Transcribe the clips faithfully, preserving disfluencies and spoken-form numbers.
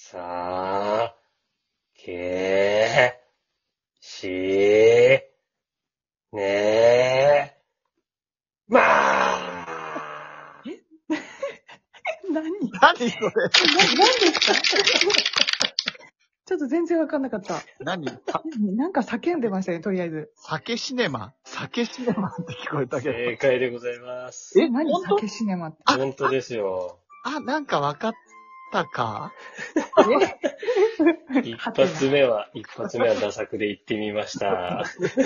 さ、け、し、ね、まあ何何それな、何ですかちょっと全然わかんなかった。 何なんか叫んでましたね、とりあえず。 酒シネマ酒シネマって聞こえたけど。 正解でございます。 え何本当酒シネマって。 あ本当ですよ。 あ、なんかわかったか一発目は、一発目はダサくで行ってみました。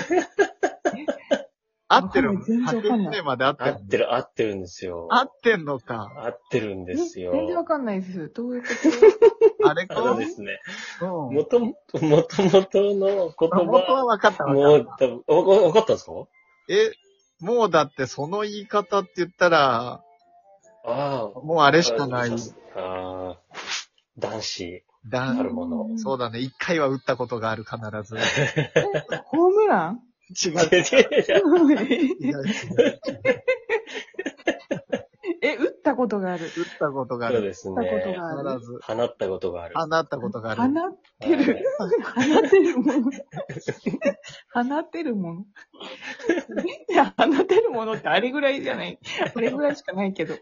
合ってるわかんない全然わ酒かんないシネマで合ってる合ってる、合ってるんですよ。 合ってんのか。 合ってるんですよ。 全然わかんないです。どういうことあれかあのですね、 うん。 もともと、もともとの言元は葉、 わかったわもかっう、多分わわかったんですか？ え、もうだってその言い方って言ったら、 ああ。 もうあれしかない。 ああ、男子、 だあるもの。 うんそうだね。一回は打ったことがある、必ず。 ホームラン違う。いやえ、打ったことがある。 打ったことがある。 そうです打ったことね。 がある。 必ず。 放ったことがある。 放ったことがある。 放ってる。放ってるもの。放ってるもの。いや、放ってるものってあれぐらいじゃない。あれぐらいしかないけど。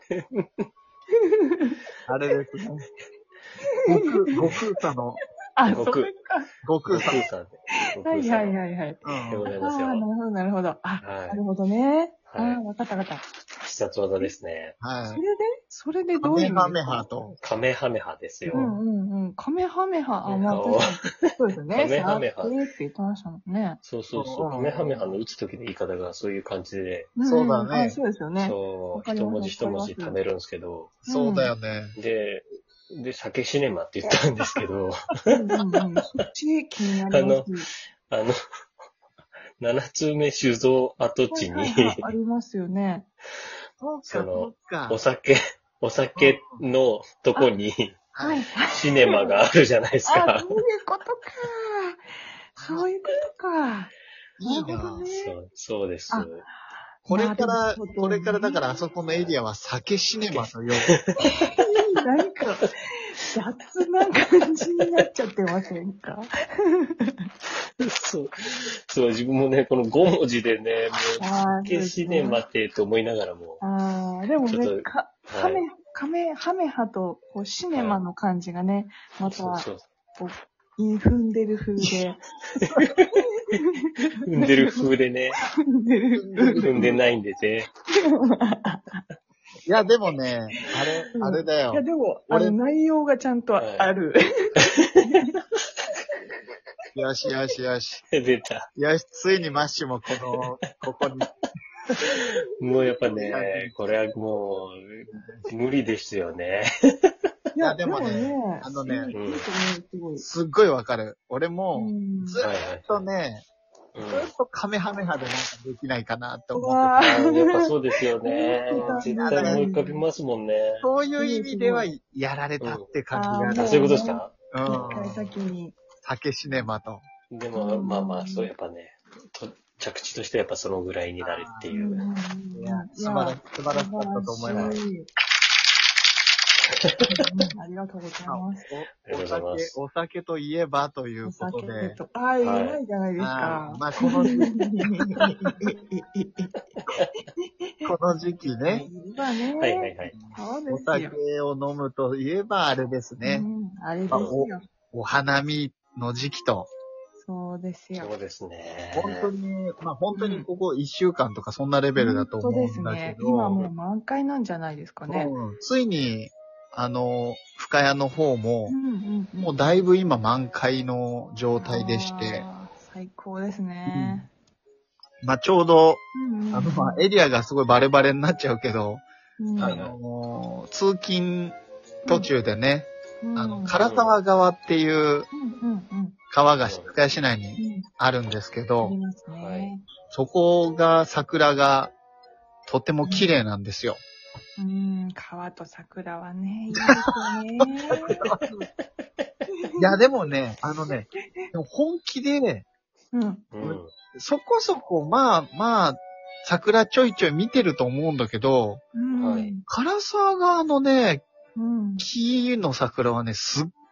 あれですね。悟空、悟空さの、 あ、 悟空それか。 悟空さん。 さんで。 はいはいい。 はいはい。 うんでございああ、 ますよ。 なるほどなるほど。あ、 はいなるほどね。あはいあ、わかったわかった。 必殺技ですね。 はい。 それでそれでカメハどういう意味メハと。 カメハメハですよ。 うんうんうん。カメハメハ。あ、まあ、 お確かに。そうですよね。 カメハメハさーってって言ってましたもんね。 そうそうそうう。 んカメハメハの打つ時の言い方がそういう感じで、 そうだねんんあ、そうですよね。 そう、 わかります一文字一文字わかります貯めるんですけど、 そうだよね。 で、で、酒シネマって言ったんですけど、 うんうんうん。そっち気になります。 あの、七つ目酒造跡地に、 はいはいはいありますよね。 そうか、 そのそうかお。酒、お酒のとこにはい。 シネマがあるじゃないですあ、 か。 そういうことか。そういうことか。 いいななるほどね。 そう、そうです。 あこれからなるほどね、 これからだからあそこのエリアは酒シネマと呼ぶ。 なんか、雑な感じになっちゃってませんか？ そう、そう、自分もね、このご文字でね、もう、 あー酒シネマってと思いながらも、 ああ、でもちょっとね、か、 はいハメ、カメ、ハメハと、こう、シネマの感じがね、また、 そうそう、 こう、いい踏んでる風で。 踏んでる風でね、 踏んでる踏んでないんでね。 いや、でもね、あれ、あれだいや、 よ。 でも、あ俺の、内容がちゃんとある。 よしよしよし。 出た。 よし、ついにマッシュもこの、ここに。 もうやっぱね、これはもう、無理ですよね。 いやでもねあのねいいいいと思うすごい。 すっごいわかる。俺も、 うんずはいはいっとね、 うんずっとカメハメハでなんかできないかなって思うわってあーやっぱそうですよね本当だ。 絶対思い浮かびますもんね。 た。そういう意味では、やられたって感じがある。 うんあ、そういうことですか？ 一回うん。 先に。 酒シネマと。 でも、まあまあ、そうやっぱね、と着地としてやっぱそのぐらいになるっていうう。 んいや、素晴らし素晴らしかったと思います。 素晴らしいありがとうございます。 ありがとうございますお酒、お酒といえばというおこと酒で。 と、ああ、うまいじゃないですあかー。まあ、この時期、この時期ね、 まあね。 はいはいはい。 そうでおすよ。 酒を飲むといえばあれですね。 うん、あれですまあよ。 お花見の時期と。 そうですよ。 そうですね。 本当に、まあ本当にここいっしゅうかんとかそんなレベルだと思うんだけど。 本当ですね。今もう満開なんじゃないですかね。 うんついに、あの、深谷の方もう、んうんうん。 もうだいぶ今満開の状態でして、 あー最高ですね。 まあちょうど、 うんうんあの、まあエリアがすごいバレバレになっちゃうけど、 うんあはいの、通勤途中でね、 うんあの、唐沢川っていううんうんうん川が深谷市内にうんあるんですけあどり、ますはね。 そこが桜がとっても綺麗なんですよ。 うん、川と桜はね、いいですよね。 いや、でもね、あのね、でも本気で、 うん。 うん。 そこそこ、まあまあ、桜ちょいちょい見てると思うんだけど、 うん。 はい唐沢川のね、 うん。 木の桜はね、すっ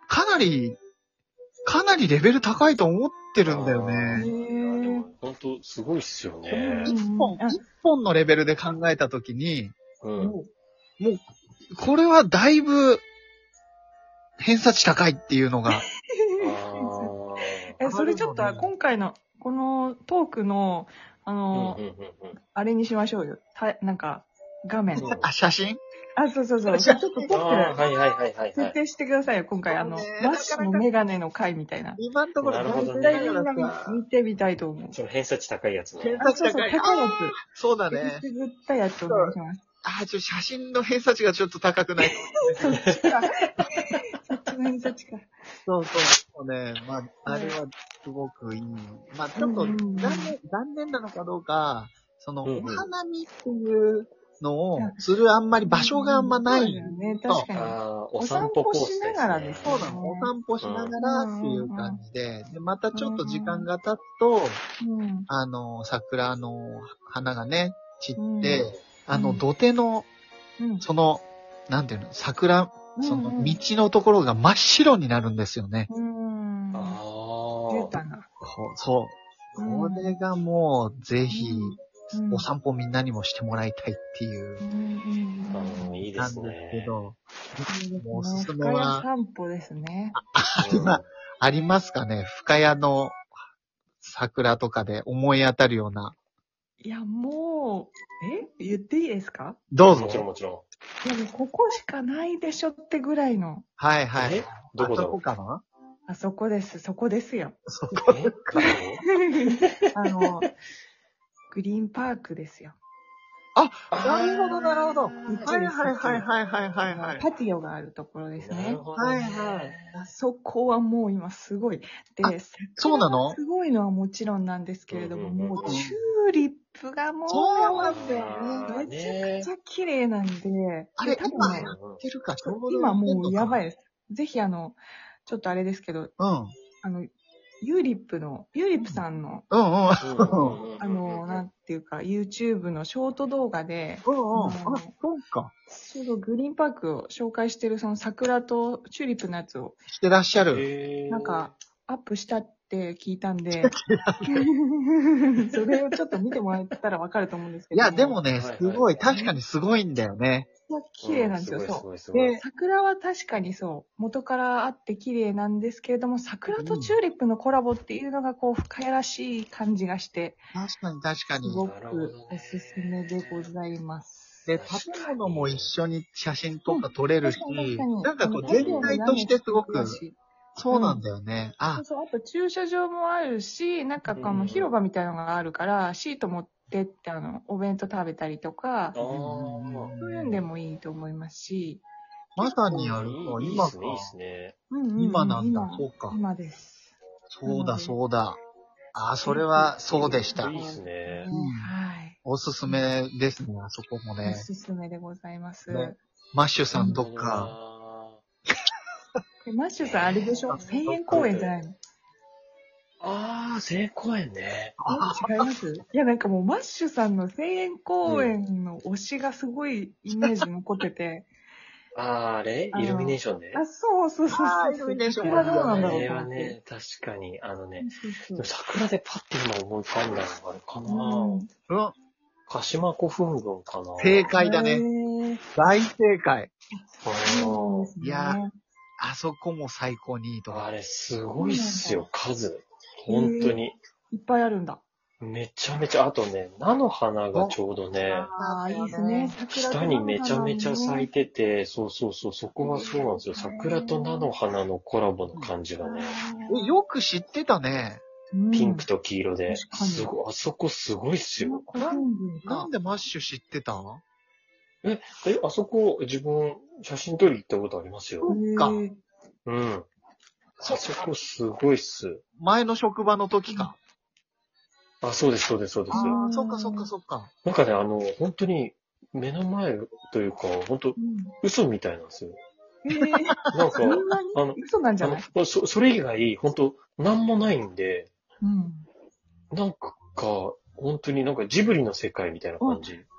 かなり、かなりレベル高いと思ってるんだよへね。 ー本当すごいっすよね。 一本、一本のレベルで考えたときに、 うん。 もう、これはだいぶ、偏差値高いっていうのが、 あえ、それちょっと、今回の、このトークの、ああ。 の、 うんうんうんあれにしましょうよ。た、なんか、画面。 うんあ、写真あ、そうそうそう。ちょっと撮ってああ、はいはいはいはいは設定してくださいよ、今回。あの、 そうねマッシュのメガネの回みたいな。 今のところ、 なるほどね絶対みんな見見てみたいと思うい。。その偏差値高いやつね。 あ、そうそう、高いやそうだつ。 ね。 くぐったやつお願いします。 あ、ちょ、写真の偏差値がちょっと高くない。 そっちか。そっちの偏差値か。 そうそう。そうね。まあ、あれはすごくいい。まあ、ちょっとうんうんうん残念、残念なのかどうか、その、 うんうんお花見っていうのをするあんまり場所があんまない。 そうだよね、確かに。 ああ、おお散歩散歩コースですしながらね。 ですねそうなの。お散歩しながらっていう感じで、で、またちょっと時間が経つと、 うん。 あの、桜の花がね、散って、 うんあの、 うん土手の、 うん。 その、なんていうの、桜、そのうんうん道のところが真っ白になるんですよね。 うん。 あ出あ。 たな。 こうそう。これがもう、ぜひ、 うんお散歩みんなにもしてもらいたいっていううんうんああ、いいでなんですすね。 けど、 うん。 おすすめ深谷は、 散歩ですね。 うん今、ありますかね深谷の桜とかで思い当たるような。 いや、もう、え言っていいですか？ どうぞも。ちろんもちろいや、もうここしかないでしょってぐらいの。 はいはい。 えどこだろうあそこかなあそこです。そこですよ。 そこん。えどこあの、グリーンパークですよ。 なるほどなるほど。 あーはいはいはいはいはいはいはい。 パティオがあるところですねなる。ほどね。 はいはいあそこはもう今すごい。 あで、 そうなのすごいのはもちろんなんですけれども、 うんうんうんもうチューリップがもう、 そうなんだよあーめちゃくちゃ綺麗なんで、 あれ、 多分ね、 今やってるか、ちょうど今もうやばいい。 です。ぜひあの、ちょっとあれですけど、 うん。 あの、ユーリップの、ユーリップさんの、 うんうん。 うんうんうんうんあの、なんていうか、YouTube のショート動画で、 うんうん。あ、 うんそうか。 ちょうどグリーンパークを紹介してるその桜とチューリップのやつを、 してらっしゃる。 へーなんか、アップしたって聞いたんで、それをちょっと見てもらえたらわかると思うんですけど。 いや、でもね、 はいはいすごい、確かにすごいんだよね。 綺麗なんですよ、 うすそう。 ごいすごいすごい。 で、桜は確かにそう、元からあって綺麗なんですけれども、桜とチューリップのコラボっていうのがこう、深谷らしい感じがして、 確かに確かに。 すごなるほどねくおすすめでございます。 で、建物も一緒に写真とか撮れるし確かに確かに、 なんかこうあの全体としてすごく太陽の屋根素敵だしそうなんだよね。あそう、そう、あと駐車場もあるし、なんかこうんの広場みたいなのがあるから、シート持ってって、あの、お弁当食べたりとか、 あそういうんでもいいと思いますし、 まさにやあ。 ると、 いいいい今かっすね、いいっすね。 うんうんうん今なんだ今そうか今です。 そうだそうだ。あ、それはそうでしたい。いっすね。 うんはい。 おすすめですね、あそこもおね。 すすめでございます。 ねマッシュさんどっか。 か。 でマッシュさんあれでしょ千円公園じゃないの？ ああ、千円公園ね。 違いますいや、なんかもうマッシュさんの千円公園の推しがすごいイメージ残ってて、 ああ、あれあのイルミネーションね。 あ、そうそうそうそう。 あーイルミネーションこれはどうなんだあれろうと思って。 はね、確かに、あのね、 そうそうでも桜でパッて今思い浮かんだのがあれかな。 うんうん。 鹿島古墳群かな。 正解だね。 へー大正解。 そうですね。 いやあそこも最高にいいとこ。 あれ、すごいっすよ、数。本当に。 いっぱいあるんだ。 めちゃめちゃ、あとね、菜の花がちょうどね、 ああ、いいですね。桜と下にめちゃめちゃ咲いててて、そうそうそう、そこはそうなんですよ。桜と菜の花のコラボの感じがね、 えよく知ってたね。 ピンクと黄色で、 確かにすごい、あそこすごいっすよ。 なんでマッシュ知ってたえ、え、あそこ自分写真撮り行ったことありますよ。 かへうん。あそこすごいっす。 前の職場の時か。 あ、そうです、そうです、そうです。 ああ、そっかそっかそっか。 なんかね、あの、本当に目の前というか、本当ーうん嘘みたいなんですよ。 へーなんか、 そんなにあの、 嘘なんじあゃないのそそれ以外、本当なんもないんで、 うん。 なんか、本当になんかジブリの世界みたいな感じ。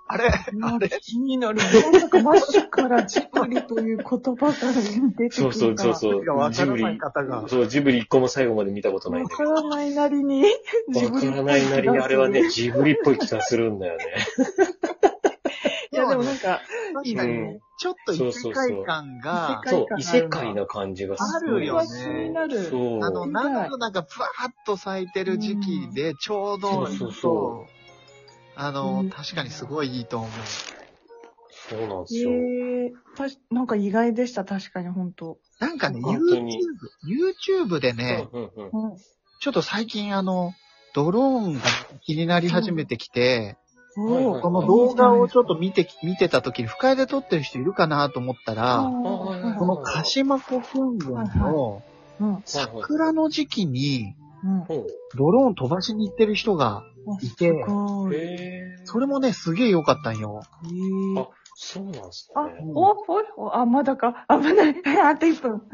あれもうあれ気になる。なんだかマッシュからジブリという言葉が出てくるか。 そうそうそうそう。 がわからないジブリ。 方が。 そう、ジブリ一個も最後まで見たことないんわだけど。 からないなりに、ジわかブリっぽらないなりにあれはね、 いジブリっぽい気がするんだよね。 や、でもなんか、 確かにうんね、ちょっと異世界感がそうそう、異世界な感じがすあるよね気になる。 そう。 あの、長くなんか、ふわーっと咲いてる時期で、ちょうどいいと、 そうそうそあの、 うん確かにすごいいいと思う。 そうなんですえよ。 えたし、なんか意外でした、確かに、本当なんかね、 本 YouTube 当に、 YouTube でね、 うんうんうん。 うん。 ちょっと最近あの、ドローンが気になり始めてきて、 はいはいこの動画をちょっと見て、見てた時に、深谷で撮ってる人いるかなと思ったら、この鹿島古墳群のうん。うん。 桜の時期にうん。 ほドローン飛ばしに行ってる人がいて、 すごう。 い。 へー。 それもね、すげえ良かったんよ。 ええあ、そうなんですあ、 ね。 お、おい、おあ、まだか。危ない。あといっぷん。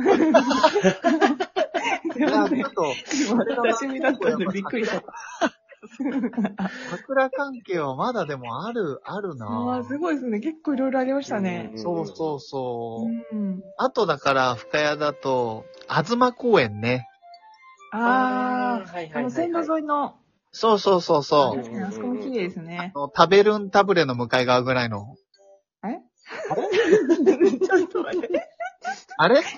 いや、ちょっと、 今、私見だったんでびっくりしちゃった。 桜関係はまだでもある、あるあなあ、すごいですね。結構いろいろありましたね。 そうそうそう。 うん。 あとだから、深谷だと、東公園ね。 ああ、 はいあの、線路沿いの、 そうそうそうそう。 確かにあそこも綺麗ですね。 あの食べるんタブレの向かい側ぐらいの。 えちょっと待って。 あれ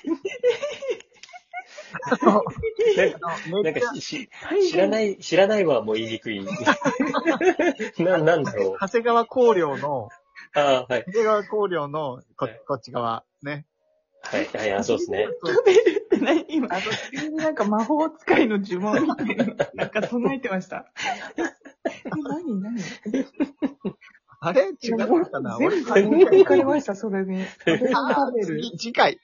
あのなんめっちゃかし、し知らない、知らないはもう言いにくい。な、なんだろう。 長谷川工業の、 ああ、はい。 長谷川工業のこはいこっち側、ね。 はい、はい、あ、そうですね。 食べるって何今、あの、急になんか魔法使いの呪文みたいな、なんか唱えてました。え、何何あれ違うかな俺全部、全部行かれました、それに。食べるあー食べる。 次次回、